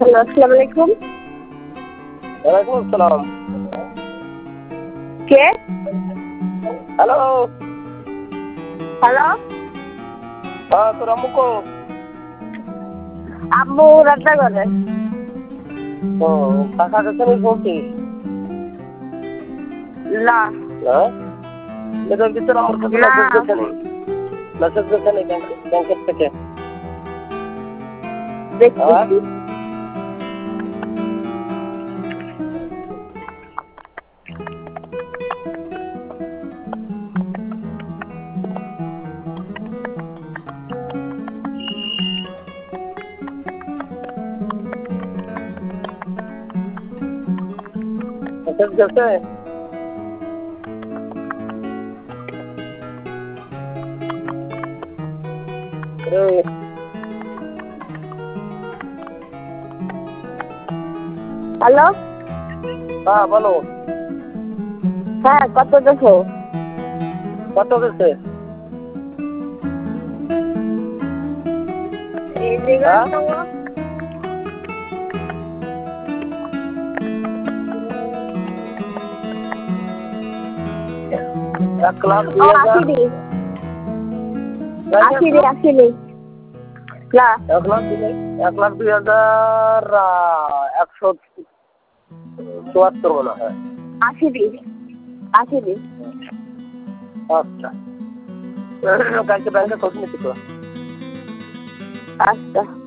Hello, আসসালামু আলাইকুম। ওয়ালাইকুম আসসালাম। কে? হ্যালো। হ্যালো, হ্যাঁ, তোর আম্মু কো? আম্মু রান্না করে। ও, কাকা কাছে নেই বলছিস? না। হ্যাঁ, এটা কি তোর আমার কাছে না। মেসেজ গেছে নি? মেসেজ গেছে নি ব্যাংকের থেকে? হ্যাঁ, দেখতেছি। মেসেজ গেছে? এই, হ্যালো। হ্যাঁ বলো, হ্যাঁ, কত দেখো? কত গেছে? এই জায়গা হ্যাঁ, তো 1,02,000। আসেনি। আসেনি, আসেনি। না। 1,02,174 মনে হয়। আসেনি। আসেনি। আচ্ছা, কালকে ব্যাংকে খোঁজ নিচ্ছি তো। আচ্ছা।